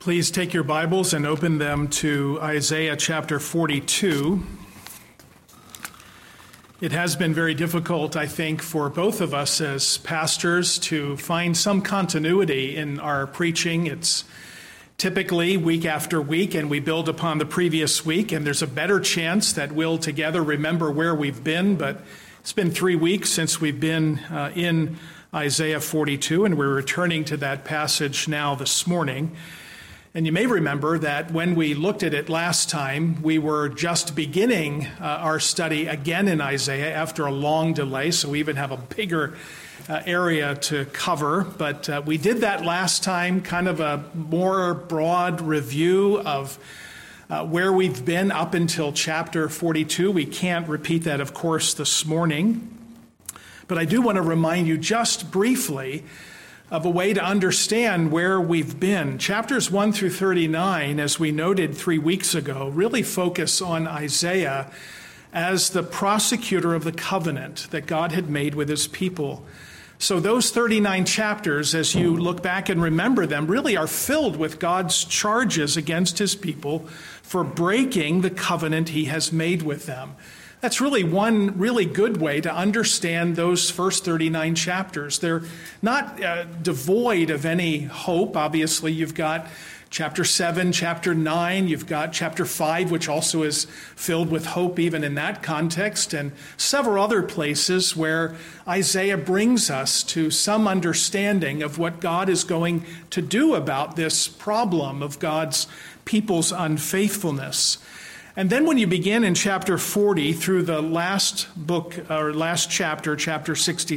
Please take your Bibles and open them to Isaiah chapter 42. It has been very difficult, I think, for both of us as pastors to find some continuity in our preaching. It's typically week after week, and we build upon the previous week, and there's a better chance that we'll together remember where we've been, but it's been 3 weeks since we've been in Isaiah 42, and we're returning to that passage now this morning. And you may remember that when we looked at it last time, we were just beginning our study again in Isaiah after a long delay, so we even have a bigger area to cover. But we did that last time, kind of a more broad review of where we've been up until chapter 42. We can't repeat that, of course, this morning. But I do want to remind you just briefly of a way to understand where we've been. Chapters 1 through 39, as we noted 3 weeks ago, really focus on Isaiah as the prosecutor of the covenant that God had made with his people. So those 39 chapters, as you look back and remember them, really are filled with God's charges against his people for breaking the covenant he has made with them. That's really one really good way to understand those first 39 chapters. They're not devoid of any hope. Obviously, you've got chapter 7, chapter 9, you've got chapter 5, which also is filled with hope even in that context, and several other places where Isaiah brings us to some understanding of what God is going to do about this problem of God's people's unfaithfulness. And then when you begin in chapter 40 through the last book, or last chapter, chapter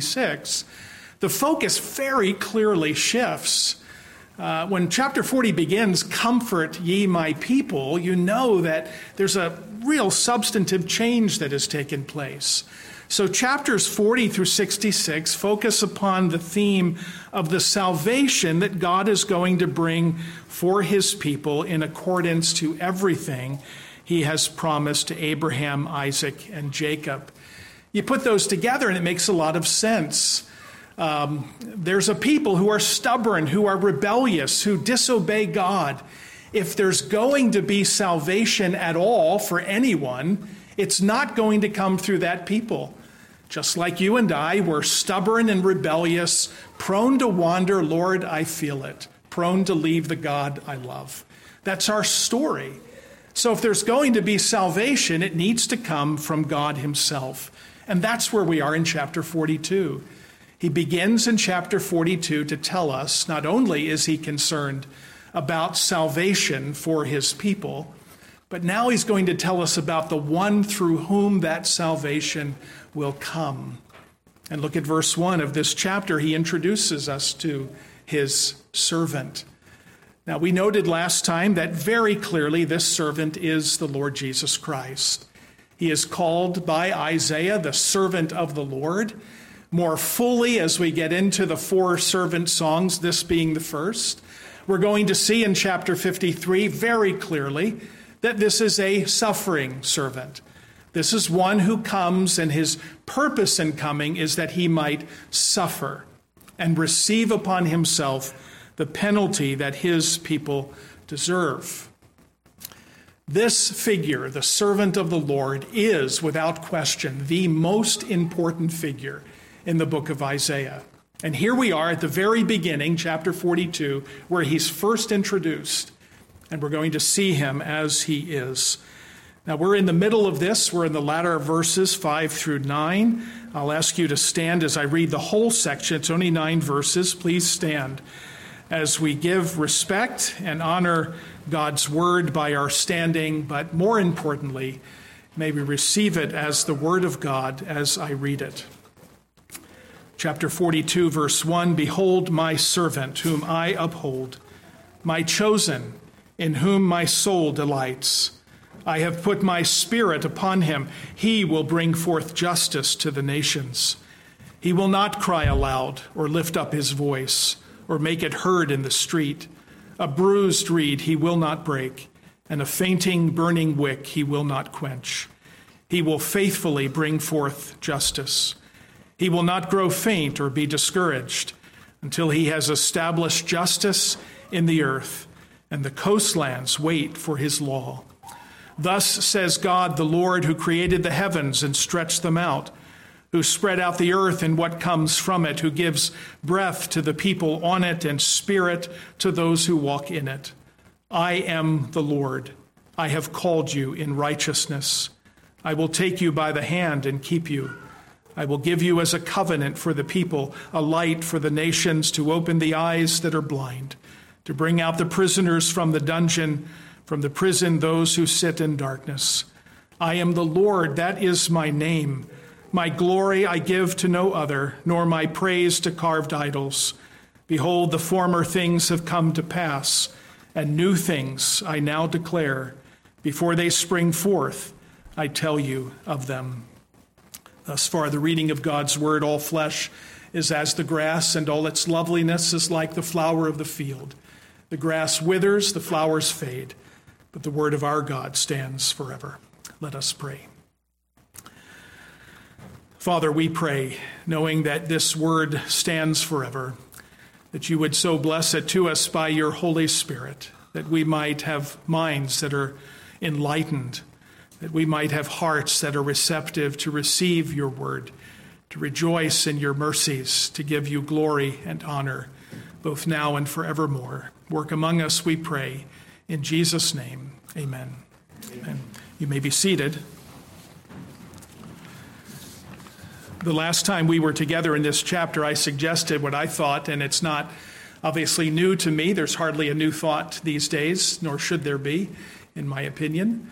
66, the focus very clearly shifts. When chapter 40 begins, "Comfort ye my people," you know that there's a real substantive change that has taken place. So chapters 40 through 66 focus upon the theme of the salvation that God is going to bring for his people in accordance to everything he has promised to Abraham, Isaac, and Jacob. You put those together and it makes a lot of sense. There's a people who are stubborn, who are rebellious, who disobey God. If there's going to be salvation at all for anyone, it's not going to come through that people. Just like you and I, we're stubborn and rebellious, prone to wander, Lord, I feel it, prone to leave the God I love. That's our story. So if there's going to be salvation, it needs to come from God himself. And that's where we are in chapter 42. He begins in chapter 42 to tell us not only is he concerned about salvation for his people, but now he's going to tell us about the one through whom that salvation will come. And look at verse 1 of this chapter. He introduces us to his servant. Now, we noted last time that very clearly this servant is the Lord Jesus Christ. He is called by Isaiah the servant of the Lord. More fully, as we get into the 4 servant songs, this being the first, we're going to see in chapter 53 very clearly that this is a suffering servant. This is one who comes, and his purpose in coming is that he might suffer and receive upon himself the penalty that his people deserve. This figure, the servant of the Lord, is without question the most important figure in the book of Isaiah. And here we are at the very beginning, chapter 42, where he's first introduced, and we're going to see him as he is. Now, we're in the middle of this. We're in the latter verses 5 through 9. I'll ask you to stand as I read the whole section. It's only 9 verses. Please stand as we give respect and honor God's word by our standing, but more importantly, may we receive it as the word of God as I read it. Chapter 42, verse 1, "Behold my servant, whom I uphold, my chosen, in whom my soul delights. I have put my spirit upon him. He will bring forth justice to the nations. He will not cry aloud or lift up his voice, or make it heard in the street. A bruised reed he will not break, and a fainting, burning wick he will not quench. He will faithfully bring forth justice. He will not grow faint or be discouraged until he has established justice in the earth. and the coastlands wait for his law. Thus says God, the Lord, who created the heavens and stretched them out, who spread out the earth and what comes from it, who gives breath to the people on it and spirit to those who walk in it. I am the Lord. I have called you in righteousness. I will take you by the hand and keep you. I will give you as a covenant for the people, a light for the nations, to open the eyes that are blind, to bring out the prisoners from the dungeon, from the prison those who sit in darkness. I am the Lord, that is my name. My glory I give to no other, nor my praise to carved idols. Behold, the former things have come to pass, and new things I now declare. Before they spring forth, I tell you of them. Thus far, the reading of God's word. All flesh is as the grass, and all its loveliness is like the flower of the field. The grass withers, the flowers fade, but the word of our God stands forever. Let us pray. Father, we pray, knowing that this word stands forever, that you would so bless it to us by your Holy Spirit, that we might have minds that are enlightened, that we might have hearts that are receptive to receive your word, to rejoice in your mercies, to give you glory and honor, both now and forevermore. Work among us, we pray. In Jesus' name, amen. Amen. You may be seated. The last time we were together in this chapter, I suggested what I thought, and it's not obviously new to me. There's hardly a new thought these days, nor should there be, in my opinion.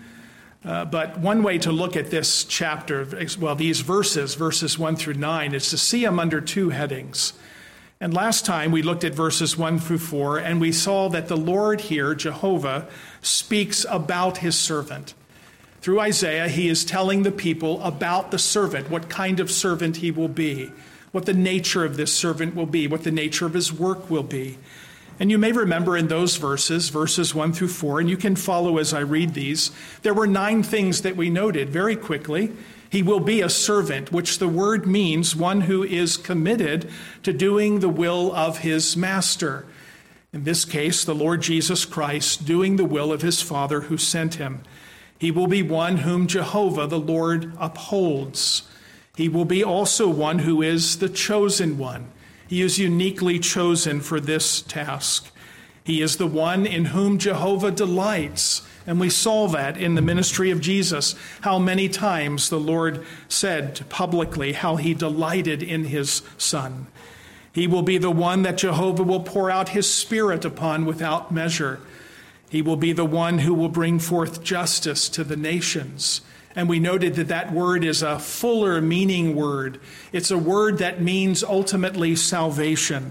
But one way to look at this chapter, well, these verses 1 through 9, is to see them under two headings. And last time we looked at verses 1 through 4, and we saw that the Lord here, Jehovah, speaks about his servant. Through Isaiah, he is telling the people about the servant, what kind of servant he will be, what the nature of this servant will be, what the nature of his work will be. And you may remember in those verses 1 through 4, and you can follow as I read these, there were 9 things that we noted very quickly. He will be a servant, which the word means one who is committed to doing the will of his master. In this case, the Lord Jesus Christ, doing the will of his Father who sent him. He will be one whom Jehovah, the Lord, upholds. He will be also one who is the chosen one. He is uniquely chosen for this task. He is the one in whom Jehovah delights. And we saw that in the ministry of Jesus, how many times the Lord said publicly how he delighted in his Son. He will be the one that Jehovah will pour out his Spirit upon without measure. He will be the one who will bring forth justice to the nations. And we noted that that word is a fuller meaning word. It's a word that means ultimately salvation.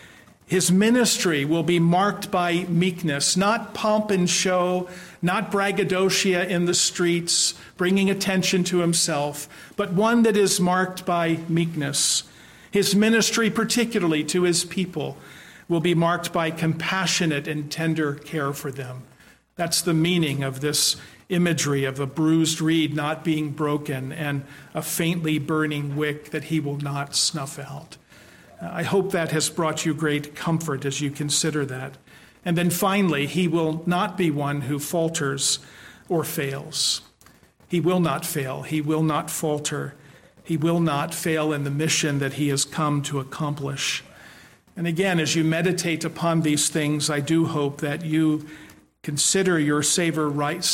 His ministry will be marked by meekness, not pomp and show, not braggadocio in the streets, bringing attention to himself, but one that is marked by meekness. His ministry, particularly to his people, will be marked by compassionate and tender care for them. That's the meaning of this imagery of a bruised reed not being broken and a faintly burning wick that he will not snuff out. I hope that has brought you great comfort as you consider that. And then finally, he will not be one who falters or fails. He will not fail. He will not falter. He will not fail in the mission that he has come to accomplish. And again, as you meditate upon these things, I do hope that you consider your Savior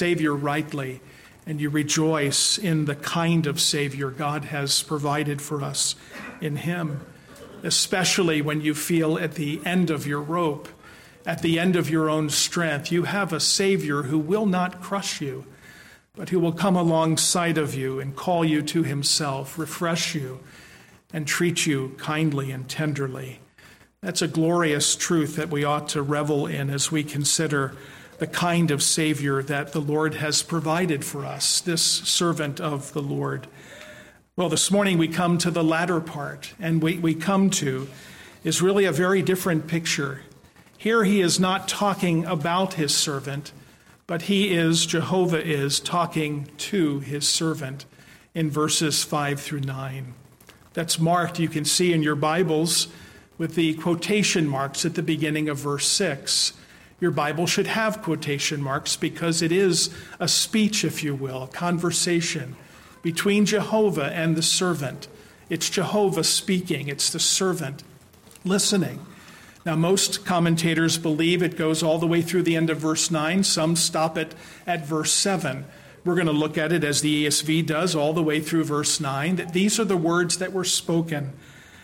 rightly, and you rejoice in the kind of Savior God has provided for us in him, especially when you feel at the end of your rope, at the end of your own strength. You have a Savior who will not crush you, but who will come alongside of you and call you to himself, refresh you, and treat you kindly and tenderly. That's a glorious truth that we ought to revel in as we consider the kind of Savior that the Lord has provided for us, this servant of the Lord. Well, this morning we come to the latter part, and we come to is really a very different picture. Here he is not talking about his servant, but Jehovah is talking to his servant in verses 5 through 9. That's marked, you can see in your Bibles, with the quotation marks at the beginning of verse 6. Your Bible should have quotation marks because it is a speech, if you will, a conversation between Jehovah and the servant. It's Jehovah speaking. It's the servant listening. Now, most commentators believe it goes all the way through the end of verse 9. Some stop it at verse 7. We're going to look at it as the ESV does all the way through verse 9, that these are the words that were spoken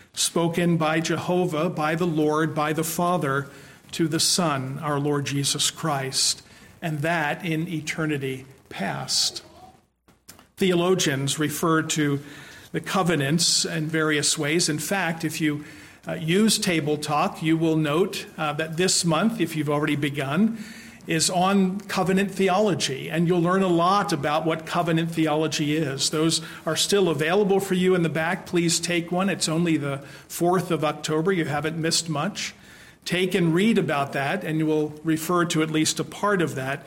by Jehovah, by the Lord, by the Father, to the Son, our Lord Jesus Christ, and that in eternity past. Theologians refer to the covenants in various ways. In fact, if you use Table Talk, you will note that this month, if you've already begun, is on covenant theology, and you'll learn a lot about what covenant theology is. Those are still available for you in the back. Please take one. It's only the 4th of October. You haven't missed much. Take and read about that, and you will refer to at least a part of that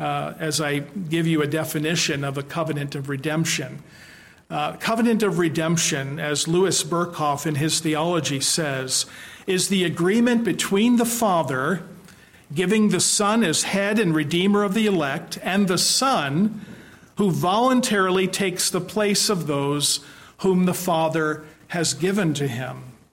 as I give you a definition of a covenant of redemption. Covenant of redemption, as Louis Berkhoff in his theology says, is the agreement between the Father giving the Son as head and redeemer of the elect, and the Son who voluntarily takes the place of those whom the Father has given to him.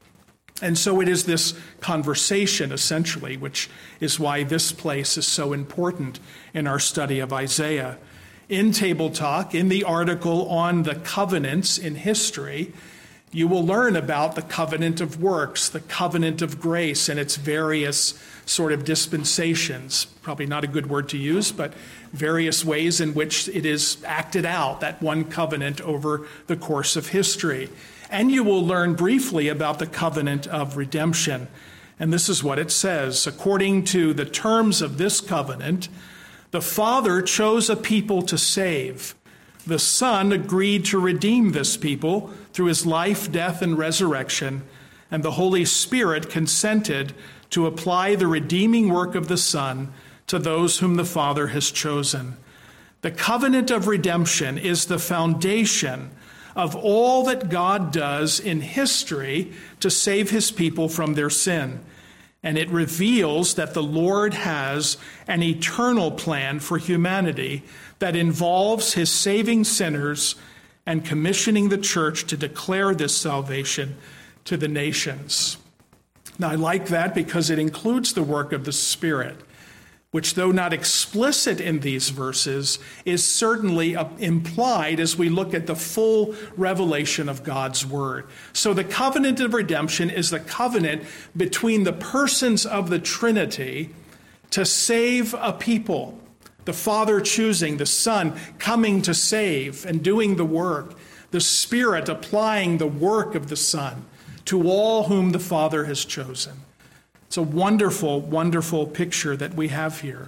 And so it is this conversation, essentially, which is why this place is so important in our study of Isaiah. In Table Talk, in the article on the covenants in history, you will learn about the covenant of works, the covenant of grace, and its various sort of dispensations. Probably not a good word to use, but various ways in which it is acted out, that one covenant over the course of history. And you will learn briefly about the covenant of redemption. And this is what it says. According to the terms of this covenant, the Father chose a people to save. The Son agreed to redeem this people through his life, death, and resurrection, and the Holy Spirit consented to apply the redeeming work of the Son to those whom the Father has chosen. The covenant of redemption is the foundation of all that God does in history to save his people from their sin. And it reveals that the Lord has an eternal plan for humanity that involves his saving sinners and commissioning the church to declare this salvation to the nations. Now, I like that because it includes the work of the Spirit, which, though not explicit in these verses, is certainly implied as we look at the full revelation of God's Word. So the covenant of redemption is the covenant between the persons of the Trinity to save a people. The Father choosing, the Son coming to save and doing the work, the Spirit applying the work of the Son to all whom the Father has chosen. It's a wonderful, wonderful picture that we have here.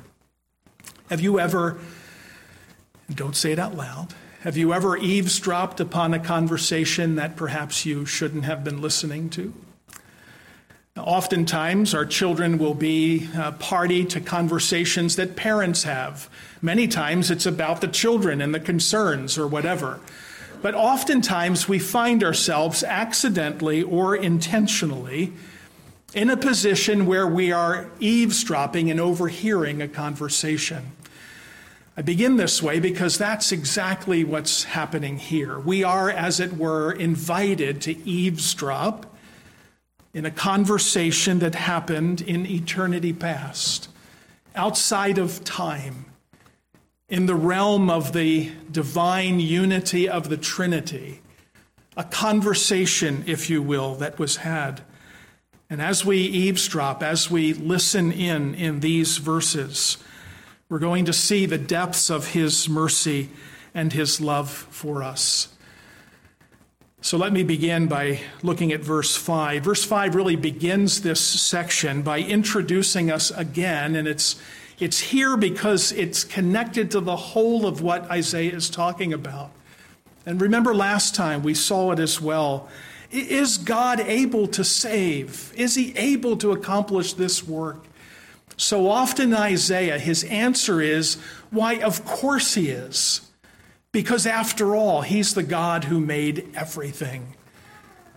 Have you ever, don't say it out loud, have you ever eavesdropped upon a conversation that perhaps you shouldn't have been listening to? Oftentimes, our children will be party to conversations that parents have. Many times, it's about the children and the concerns or whatever. But oftentimes, we find ourselves accidentally or intentionally in a position where we are eavesdropping and overhearing a conversation. I begin this way because that's exactly what's happening here. We are, as it were, invited to eavesdrop in a conversation that happened in eternity past, outside of time, in the realm of the divine unity of the Trinity, a conversation, if you will, that was had. And as we eavesdrop, as we listen in these verses, we're going to see the depths of his mercy and his love for us. So let me begin by looking at verse 5. Verse 5 really begins this section by introducing us again, and it's here because it's connected to the whole of what Isaiah is talking about. And remember last time we saw it as well. Is God able to save? Is he able to accomplish this work? So often in Isaiah, his answer is, why, of course he is. Because after all, he's the God who made everything.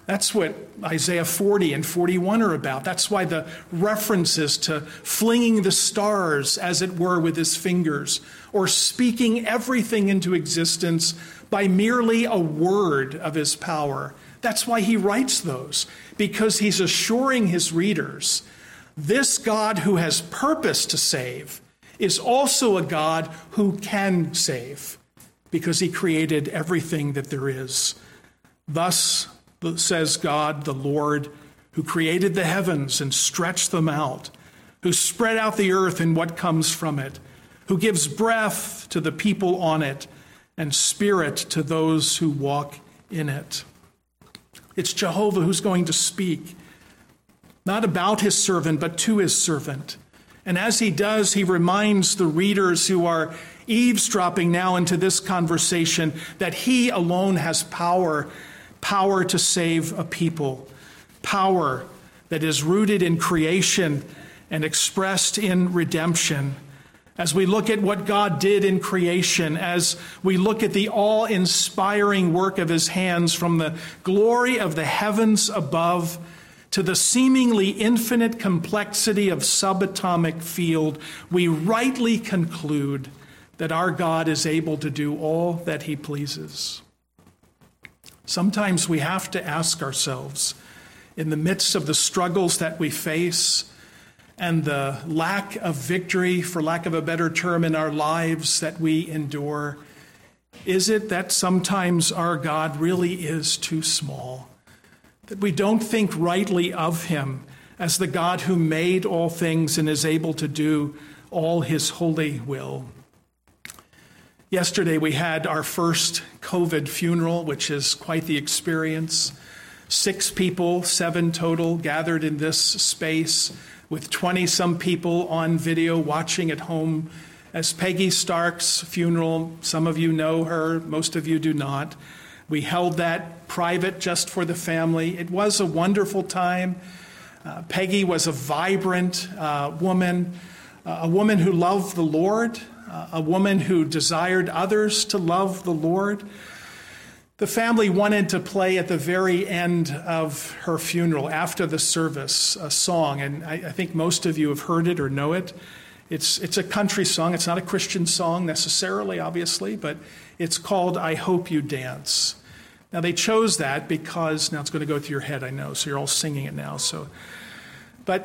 That's what Isaiah 40 and 41 are about. That's why the references to flinging the stars, as it were, with his fingers, or speaking everything into existence by merely a word of his power. That's why he writes those, because he's assuring his readers, this God who has purpose to save is also a God who can save, because he created everything that there is. Thus, says God, the Lord, who created the heavens and stretched them out, who spread out the earth and what comes from it, who gives breath to the people on it and spirit to those who walk in it. It's Jehovah who's going to speak, not about his servant, but to his servant. And as he does, he reminds the readers who are eavesdropping now into this conversation that he alone has power to save a people, power that is rooted in creation and expressed in redemption. As we look at what God did in creation, as we look at the awe-inspiring work of his hands, from the glory of the heavens above to the seemingly infinite complexity of subatomic field, we rightly conclude that our God is able to do all that he pleases. Sometimes we have to ask ourselves, in the midst of the struggles that we face and the lack of victory, for lack of a better term, in our lives that we endure, is it that sometimes our God really is too small? That we don't think rightly of him as the God who made all things and is able to do all his holy will? Yesterday we had our first COVID funeral, which is quite the experience. 6 people, 7 total, gathered in this space, with 20-some people on video watching at home as Peggy Stark's funeral. Some of you know her, most of you do not. We held that private just for the family. It was a wonderful time. Peggy was a vibrant woman, a woman who loved the Lord, a woman who desired others to love the Lord. The family wanted to play at the very end of her funeral, after the service, a song, and I think most of you have heard it or know it. It's a country song. It's not a Christian song necessarily, obviously, but it's called "I Hope You Dance." Now, they chose that because, now it's going to go through your head, I know, so you're all singing it now. But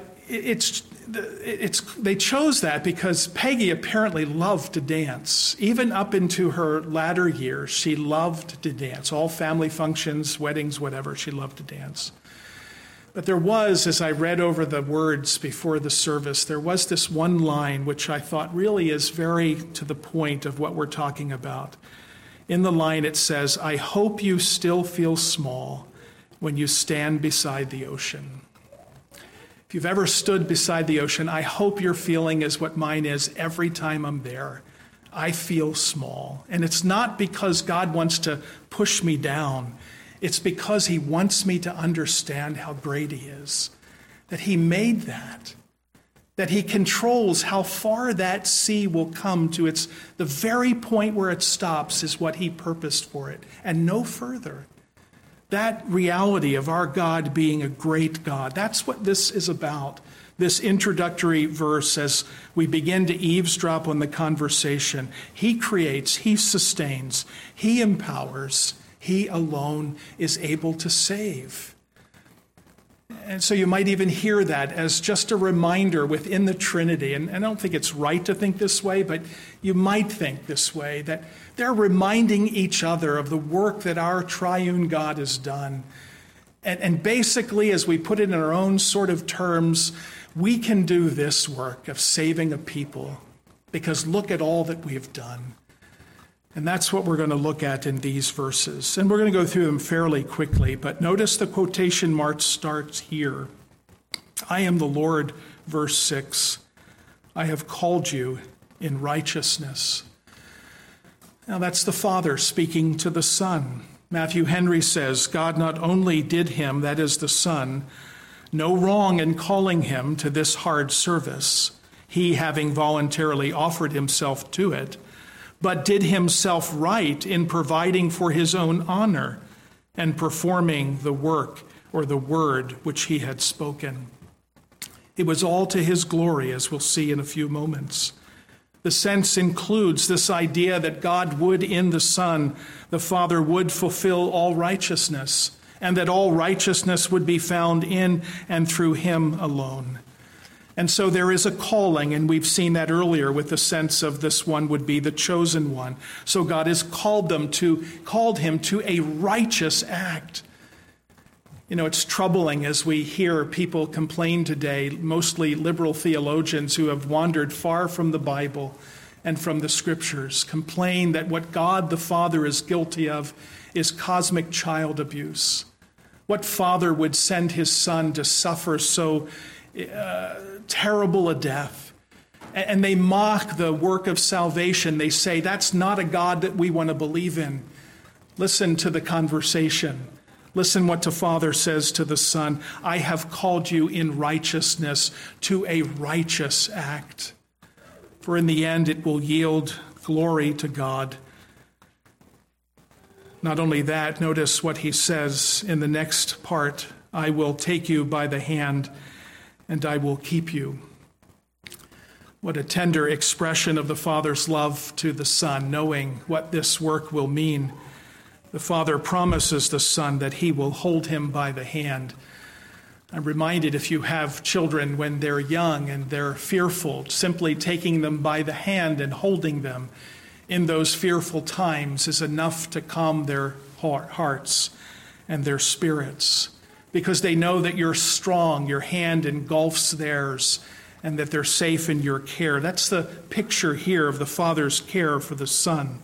they chose that because Peggy apparently loved to dance. Even up into her latter years, she loved to dance. All family functions, weddings, whatever, she loved to dance. But there was, as I read over the words before the service, there was this one line which I thought really is very to the point of what we're talking about. In the line it says, "I hope you still feel small when you stand beside the ocean." If you've ever stood beside the ocean, I hope your feeling is what mine is every time I'm there. I feel small. And it's not because God wants to push me down. It's because he wants me to understand how great he is, that he made that he controls how far that sea will come to the very point where it stops is what he purposed for it, and no further. That reality of our God being a great God, that's what this is about. This introductory verse, as we begin to eavesdrop on the conversation, he creates, he sustains, he empowers, he alone is able to save. And so you might even hear that as just a reminder within the Trinity. And I don't think it's right to think this way, but you might think this way, that they're reminding each other of the work that our triune God has done. And basically, as we put it in our own sort of terms, we can do this work of saving a people because look at all that we've done. And that's what we're going to look at in these verses. And we're going to go through them fairly quickly, but notice the quotation mark starts here. I am the Lord, verse 6. I have called you in righteousness. Now that's the Father speaking to the Son. Matthew Henry says, God not only did him, that is the Son, no wrong in calling him to this hard service, he having voluntarily offered himself to it, but did himself right in providing for his own honor and performing the work or the word which he had spoken. It was all to his glory, as we'll see in a few moments. The sense includes this idea that God would, in the Son, the Father would fulfill all righteousness, and that all righteousness would be found in and through him alone. And so there is a calling, and we've seen that earlier with the sense of this one would be the chosen one. So God has called him to a righteous act. You know, it's troubling as we hear people complain today, mostly liberal theologians who have wandered far from the Bible and from the Scriptures, complain that what God the Father is guilty of is cosmic child abuse. What father would send his son to suffer so terrible a death? And they mock the work of salvation. They say, that's not a God that we want to believe in. Listen to the conversation. Listen what the Father says to the Son. I have called you in righteousness to a righteous act. For in the end, it will yield glory to God. Not only that, notice what he says in the next part. I will take you by the hand and I will keep you. What a tender expression of the Father's love to the Son, knowing what this work will mean. The Father promises the Son that he will hold him by the hand. I'm reminded, if you have children when they're young and they're fearful, simply taking them by the hand and holding them in those fearful times is enough to calm their hearts and their spirits, because they know that you're strong, your hand engulfs theirs, and that they're safe in your care. That's the picture here of the Father's care for the Son.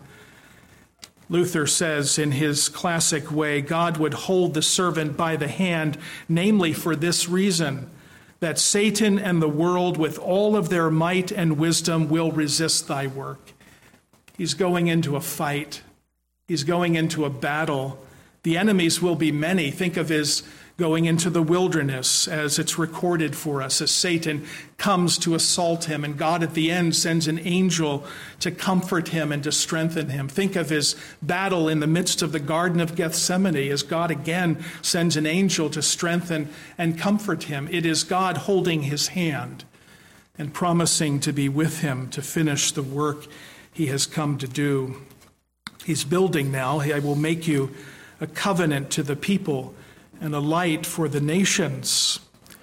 Luther says in his classic way, God would hold the servant by the hand, namely for this reason, that Satan and the world with all of their might and wisdom will resist thy work. He's going into a fight. He's going into a battle. The enemies will be many. Think of his going into the wilderness as it's recorded for us, as Satan comes to assault him, and God at the end sends an angel to comfort him and to strengthen him. Think of his battle in the midst of the Garden of Gethsemane as God again sends an angel to strengthen and comfort him. It is God holding his hand and promising to be with him to finish the work he has come to do. He's building now. I will make you a covenant to the people and a light for the nations.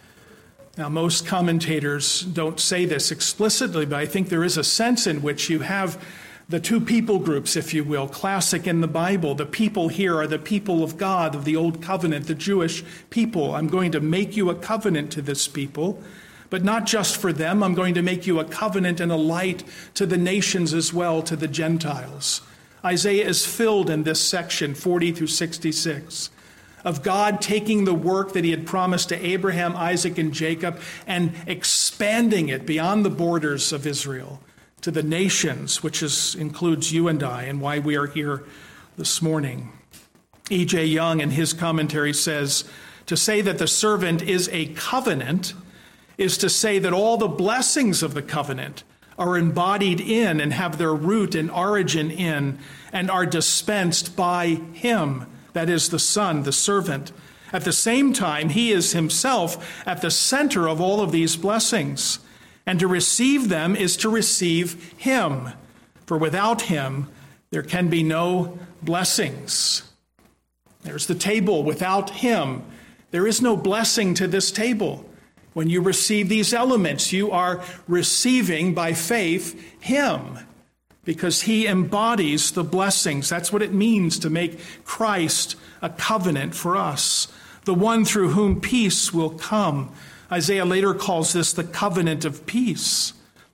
Now, most commentators don't say this explicitly, but I think there is a sense in which you have the two people groups, if you will, classic in the Bible. The people here are the people of God, of the Old Covenant, the Jewish people. I'm going to make you a covenant to this people, but not just for them. I'm going to make you a covenant and a light to the nations as well, to the Gentiles. Isaiah is filled in this section, 40 through 66. Of God taking the work that he had promised to Abraham, Isaac, and Jacob and expanding it beyond the borders of Israel to the nations, which includes you and I, and why we are here this morning. E.J. Young in his commentary says, to say that the servant is a covenant is to say that all the blessings of the covenant are embodied in and have their root and origin in and are dispensed by him. That is the Son, the servant. At the same time, he is himself at the center of all of these blessings. And to receive them is to receive him. For without him, there can be no blessings. There's the table. Without him, there is no blessing to this table. When you receive these elements, you are receiving by faith him, because he embodies the blessings. That's what it means to make Christ a covenant for us, the one through whom peace will come. Isaiah later calls this the covenant of peace.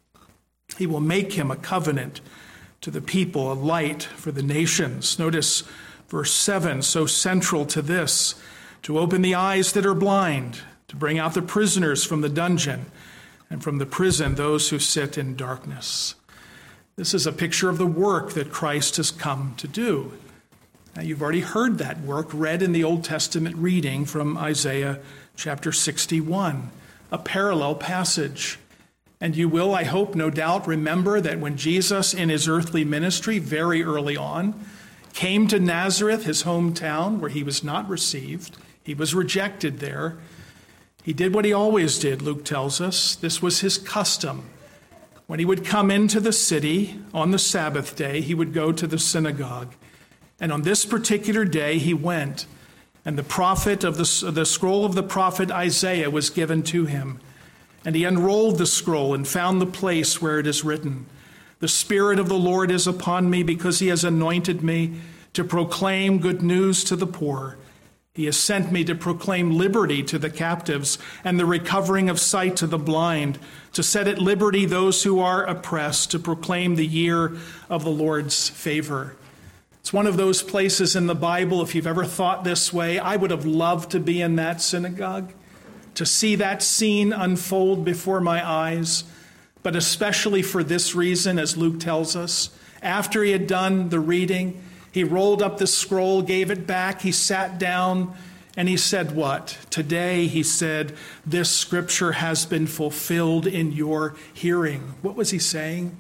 He will make him a covenant to the people, a light for the nations. Notice verse 7, so central to this, to open the eyes that are blind, to bring out the prisoners from the dungeon, and from the prison those who sit in darkness. This is a picture of the work that Christ has come to do. Now, you've already heard that work read in the Old Testament reading from Isaiah chapter 61, a parallel passage. And you will, I hope, no doubt, remember that when Jesus in his earthly ministry, very early on, came to Nazareth, his hometown, where he was not received, He was rejected there. He did what he always did, Luke tells us. This was his custom. When he would come into the city on the Sabbath day, he would go to the synagogue. And on this particular day, he went, and the scroll of the prophet Isaiah was given to him. And he unrolled the scroll and found the place where it is written, "The Spirit of the Lord is upon me, because he has anointed me to proclaim good news to the poor. He has sent me to proclaim liberty to the captives and the recovering of sight to the blind, to set at liberty those who are oppressed, to proclaim the year of the Lord's favor." It's one of those places in the Bible, if you've ever thought this way, I would have loved to be in that synagogue, to see that scene unfold before my eyes, but especially for this reason, as Luke tells us. After he had done the reading, he rolled up the scroll, gave it back, he sat down, and he said what? Today, he said, "This scripture has been fulfilled in your hearing." What was he saying?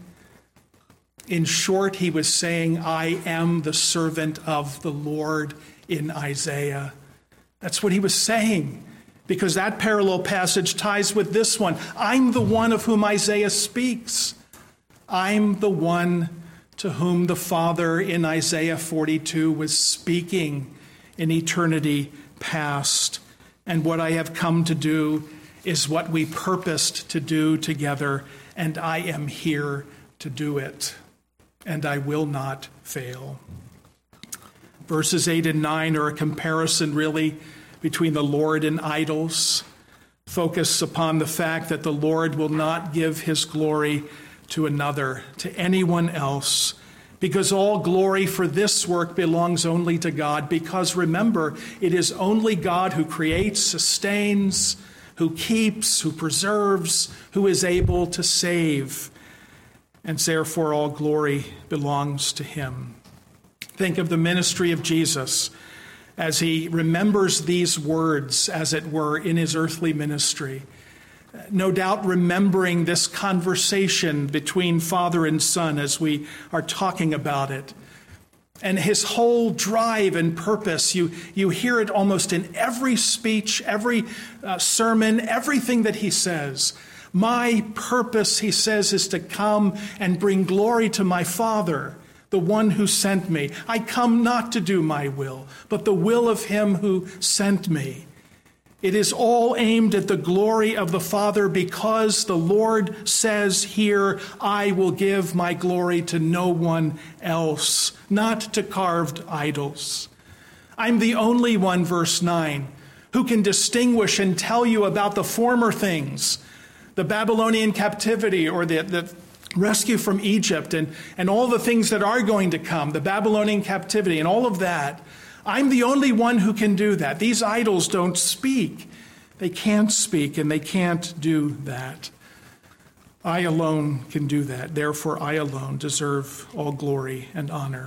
In short, he was saying, I am the servant of the Lord in Isaiah. That's what he was saying, because that parallel passage ties with this one. I'm the one of whom Isaiah speaks. I'm the one to whom the Father in Isaiah 42 was speaking in eternity past. And what I have come to do is what we purposed to do together, and I am here to do it, and I will not fail. Verses 8 and 9 are a comparison, really, between the Lord and idols. Focus upon the fact that the Lord will not give his glory to another, to anyone else, because all glory for this work belongs only to God. Because remember, it is only God who creates, sustains, who keeps, who preserves, who is able to save. And therefore all glory belongs to him. Think of the ministry of Jesus as he remembers these words, as it were, in his earthly ministry. No doubt remembering this conversation between Father and Son as we are talking about it. And his whole drive and purpose, you hear it almost in every speech, every sermon, everything that he says. My purpose, he says, is to come and bring glory to my Father, the one who sent me. I come not to do my will, but the will of him who sent me. It is all aimed at the glory of the Father, because the Lord says here, I will give my glory to no one else, not to carved idols. I'm the only one, verse 9, who can distinguish and tell you about the former things, the Babylonian captivity or the rescue from Egypt and all the things that are going to come, the Babylonian captivity and all of that. I'm the only one who can do that. These idols don't speak. They can't speak, and they can't do that. I alone can do that. Therefore, I alone deserve all glory and honor.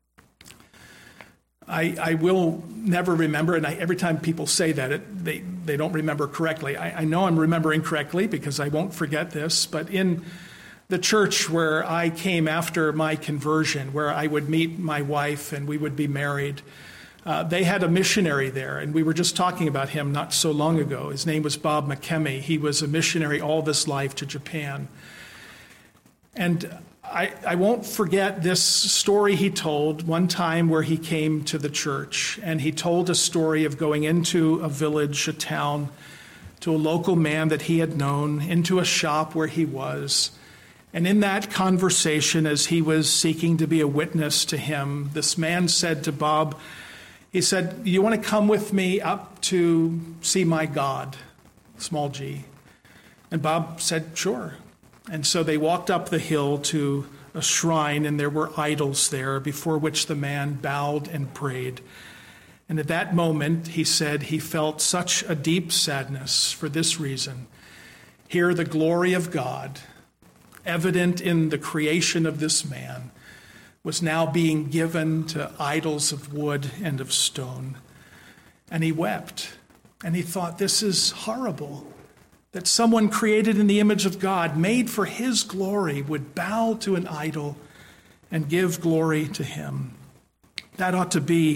I will never remember, and every time people say that, they don't remember correctly. I know I'm remembering correctly because I won't forget this, but in the church where I came after my conversion, where I would meet my wife and we would be married, they had a missionary there, and we were just talking about him not so long ago. His name was Bob McKemmy. He was a missionary all of his life to Japan. And I won't forget this story he told one time where he came to the church, and he told a story of going into a village, a town, to a local man that he had known, into a shop where he was. And in that conversation, as he was seeking to be a witness to him, this man said to Bob, he said, "You want to come with me up to see my God?" Small g. And Bob said, "Sure." And so they walked up the hill to a shrine, and there were idols there before which the man bowed and prayed. And at that moment, he said he felt such a deep sadness for this reason. Here the glory of God, evident in the creation of this man, was now being given to idols of wood and of stone. And he wept, and he thought, this is horrible, that someone created in the image of God, made for his glory, would bow to an idol and give glory to him. That ought to be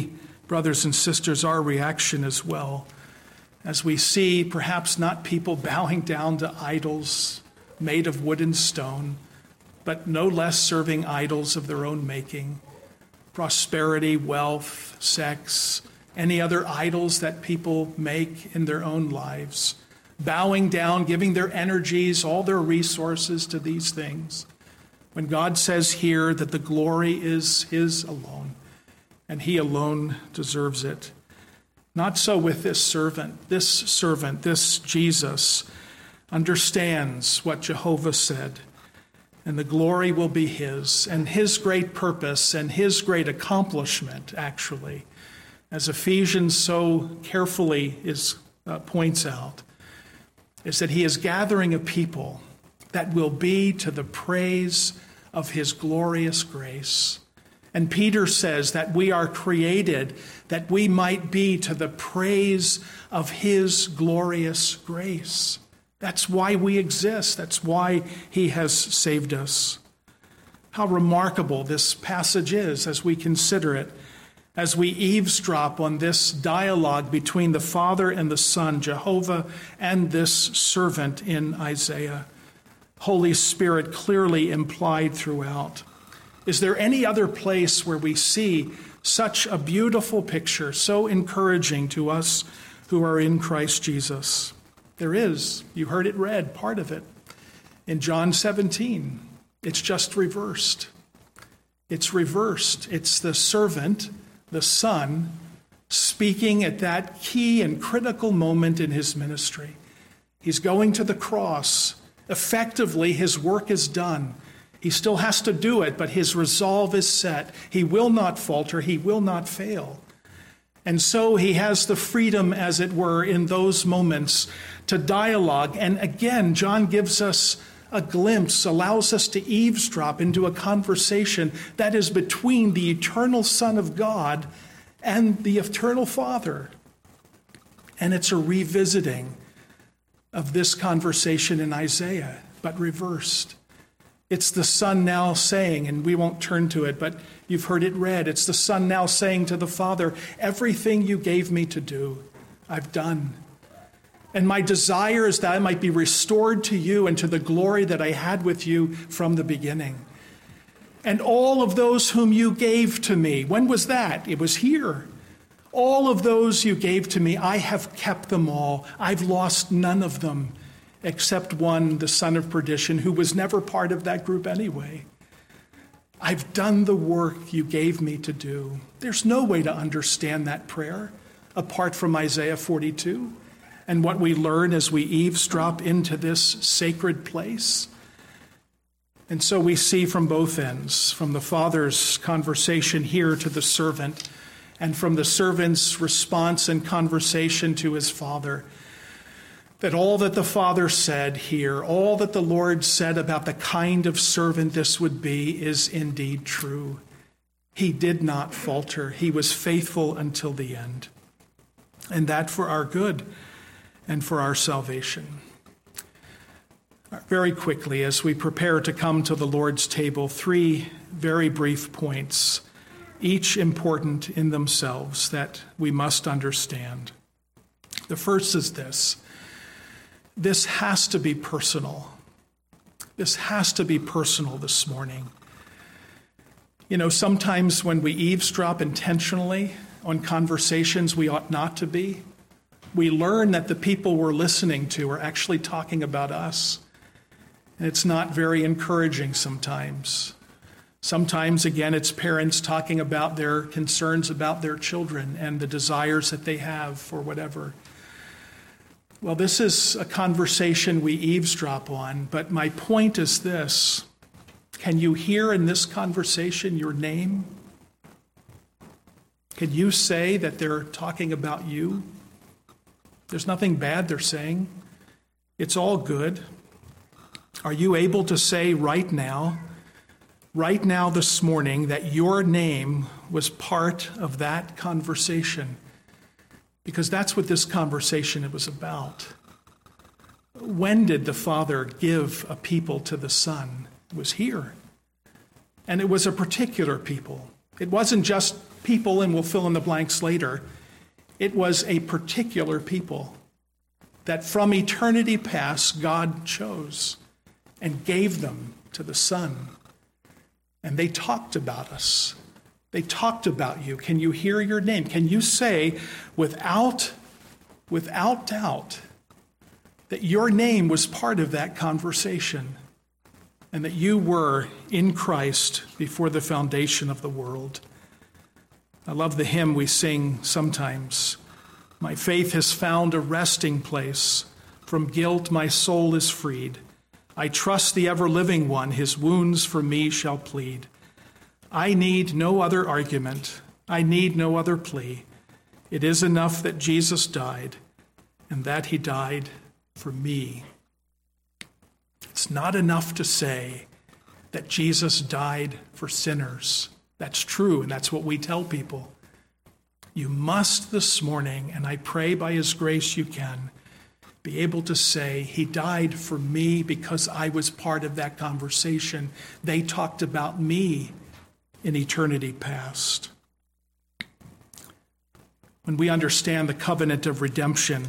brothers and sisters, our reaction as well, as we see perhaps not people bowing down to idols made of wood and stone, but no less serving idols of their own making, prosperity, wealth, sex, any other idols that people make in their own lives, bowing down, giving their energies, all their resources to these things. When God says here that the glory is his alone, and he alone deserves it. Not so with this servant. This Jesus, understands what Jehovah said, and the glory will be his, and his great purpose and his great accomplishment, actually, as Ephesians so carefully points out, is that he is gathering a people that will be to the praise of his glorious grace. And Peter says that we are created that we might be to the praise of his glorious grace. That's why we exist. That's why he has saved us. How remarkable this passage is as we consider it, as we eavesdrop on this dialogue between the Father and the Son, Jehovah, and this servant in Isaiah. Holy Spirit clearly implied throughout. Is there any other place where we see such a beautiful picture, so encouraging to us who are in Christ Jesus? There is. You heard it read, part of it. In John 17, it's just reversed. It's reversed. It's the servant, the Son, speaking at that key and critical moment in his ministry. He's going to the cross. Effectively, his work is done. He still has to do it, but his resolve is set. He will not falter. He will not fail. And so he has the freedom, as it were, in those moments to dialogue. And again, John gives us a glimpse, allows us to eavesdrop into a conversation that is between the eternal Son of God and the eternal Father. And it's a revisiting of this conversation in Isaiah, but reversed. It's the Son now saying, and we won't turn to it, but you've heard it read. It's the Son now saying to the Father, everything you gave me to do, I've done. And my desire is that I might be restored to you and to the glory that I had with you from the beginning. And all of those whom you gave to me, when was that? It was here. All of those you gave to me, I have kept them all. I've lost none of them, except one, the son of perdition, who was never part of that group anyway. I've done the work you gave me to do. There's no way to understand that prayer apart from Isaiah 42 and what we learn as we eavesdrop into this sacred place. And so we see from both ends, from the Father's conversation here to the servant, and from the servant's response and conversation to his Father, that all that the Father said here, all that the Lord said about the kind of servant this would be, is indeed true. He did not falter. He was faithful until the end. And that for our good and for our salvation. Very quickly, as we prepare to come to the Lord's table, 3 very brief points, each important in themselves, that we must understand. The first is this. This has to be personal. This has to be personal this morning. You know, sometimes when we eavesdrop intentionally on conversations we ought not to be, we learn that the people we're listening to are actually talking about us. And it's not very encouraging sometimes. Sometimes, again, it's parents talking about their concerns about their children and the desires that they have for whatever. Well, this is a conversation we eavesdrop on, but my point is this. Can you hear in this conversation your name? Can you say that they're talking about you? There's nothing bad they're saying. It's all good. Are you able to say right now this morning, that your name was part of that conversation? Because that's what this conversation was about. When did the Father give a people to the Son? It was here. And it was a particular people. It wasn't just people, and we'll fill in the blanks later. It was a particular people that from eternity past God chose and gave them to the Son. And they talked about us. They talked about you. Can you hear your name? Can you say without doubt that your name was part of that conversation and that you were in Christ before the foundation of the world? I love the hymn we sing sometimes. My faith has found a resting place. From guilt my soul is freed. I trust the ever-living one. His wounds for me shall plead. I need no other argument. I need no other plea. It is enough that Jesus died and that he died for me. It's not enough to say that Jesus died for sinners. That's true, and that's what we tell people. You must this morning, and I pray by his grace you can, be able to say, he died for me because I was part of that conversation. They talked about me in eternity past. When we understand the covenant of redemption,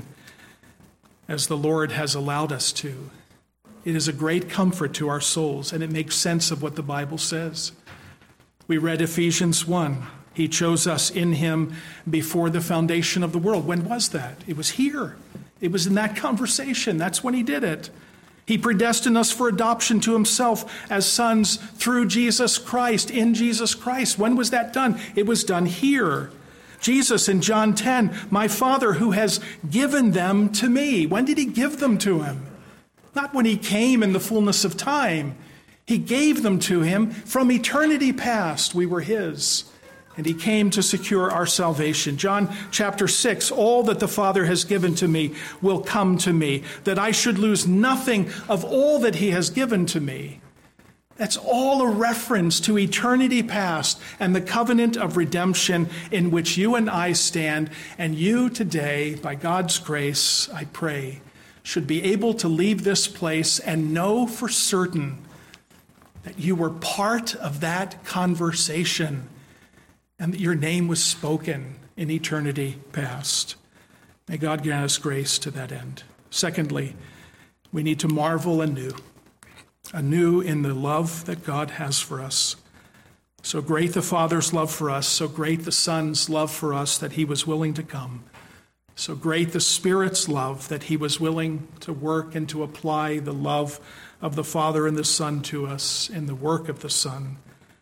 as the Lord has allowed us to, it is a great comfort to our souls, and it makes sense of what the Bible says. We read Ephesians 1. He chose us in him before the foundation of the world. When was that? It was here. It was in that conversation. That's when he did it. He predestined us for adoption to himself as sons through Jesus Christ, in Jesus Christ. When was that done? It was done here. Jesus in John 10, my Father who has given them to me. When did he give them to him? Not when he came in the fullness of time. He gave them to him from eternity past. We were his. And he came to secure our salvation. John chapter 6, all that the Father has given to me will come to me, that I should lose nothing of all that he has given to me. That's all a reference to eternity past and the covenant of redemption in which you and I stand. And you today, by God's grace, I pray, should be able to leave this place and know for certain that you were part of that conversation and that your name was spoken in eternity past. May God grant us grace to that end. Secondly, we need to marvel anew in the love that God has for us. So great the Father's love for us, so great the Son's love for us that he was willing to come. So great the Spirit's love that he was willing to work and to apply the love of the Father and the Son to us in the work of the Son.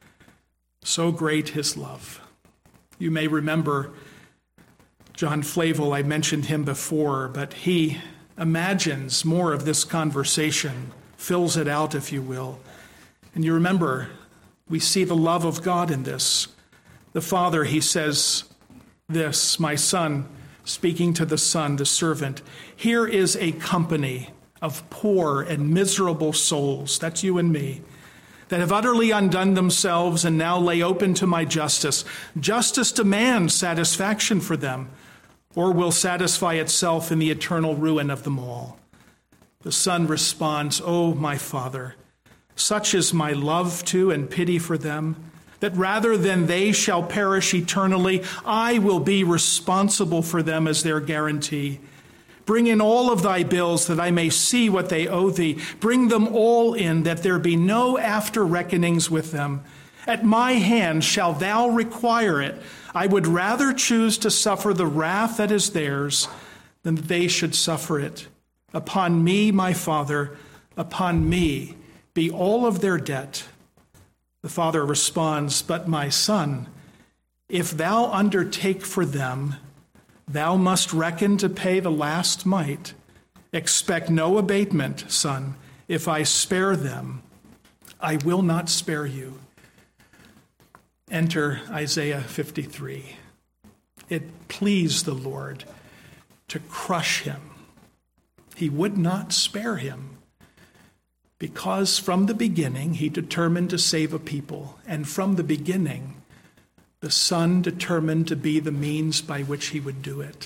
So great his love. You may remember John Flavel. I mentioned him before, but he imagines more of this conversation, fills it out, if you will. And you remember, we see the love of God in this. The Father, he says this, my Son, speaking to the Son, the servant, here is a company of poor and miserable souls, that's you and me, that have utterly undone themselves and now lay open to my justice. Justice demands satisfaction for them, or will satisfy itself in the eternal ruin of them all. The Son responds, "Oh, my Father, such is my love to and pity for them, that rather than they shall perish eternally, I will be responsible for them as their guarantee. Bring in all of thy bills that I may see what they owe thee. Bring them all in, that there be no after reckonings with them. At my hand shall thou require it. I would rather choose to suffer the wrath that is theirs than that they should suffer it. Upon me, my Father, upon me be all of their debt." The Father responds, "But my Son, if thou undertake for them, thou must reckon to pay the last mite. Expect no abatement, Son. If I spare them, I will not spare you." Enter Isaiah 53. It pleased the Lord to crush him. He would not spare him because from the beginning he determined to save a people, and from the beginning the Son determined to be the means by which he would do it.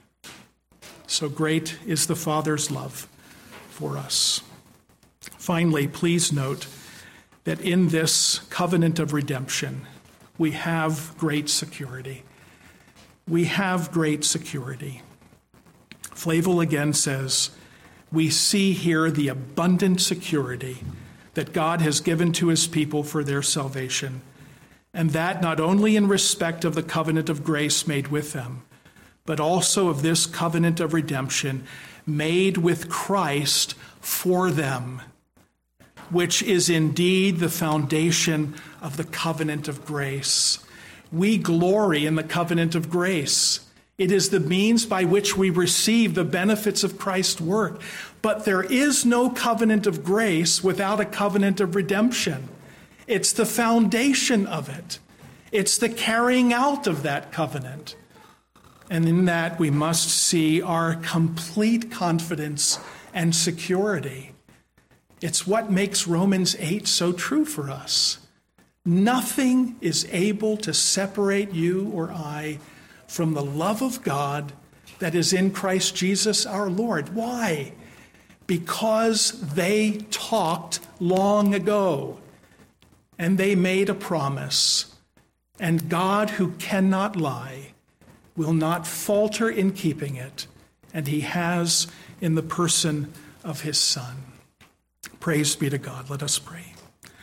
So great is the Father's love for us. Finally, please note that in this covenant of redemption, we have great security. We have great security. Flavel again says, we see here the abundant security that God has given to his people for their salvation, and that not only in respect of the covenant of grace made with them, but also of this covenant of redemption made with Christ for them, which is indeed the foundation of the covenant of grace. We glory in the covenant of grace. It is the means by which we receive the benefits of Christ's work. But there is no covenant of grace without a covenant of redemption. It's the foundation of it. It's the carrying out of that covenant. And in that we must see our complete confidence and security. It's what makes Romans 8 so true for us. Nothing is able to separate you or I from the love of God that is in Christ Jesus our Lord. Why? Because they talked long ago and they made a promise. And God, who cannot lie, will not falter in keeping it. And he has in the person of his Son. Praise be to God. Let us pray.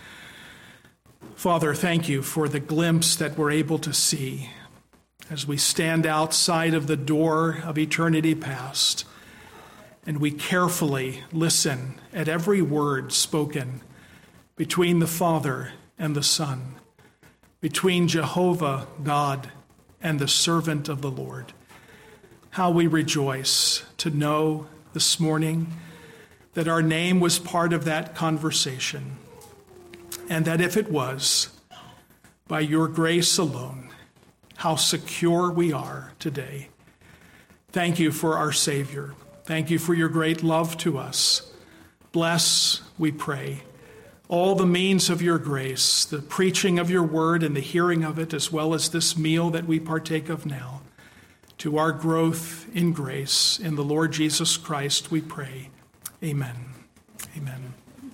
Father, thank you for the glimpse that we're able to see as we stand outside of the door of eternity past and we carefully listen at every word spoken between the Father and the Son, between Jehovah, God, and the servant of the Lord. How we rejoice to know this morning that our name was part of that conversation, and that if it was, by your grace alone, how secure we are today. Thank you for our Savior. Thank you for your great love to us. Bless, we pray, all the means of your grace, the preaching of your word and the hearing of it, as well as this meal that we partake of now. To our growth in grace in the Lord Jesus Christ, we pray. Amen. Amen.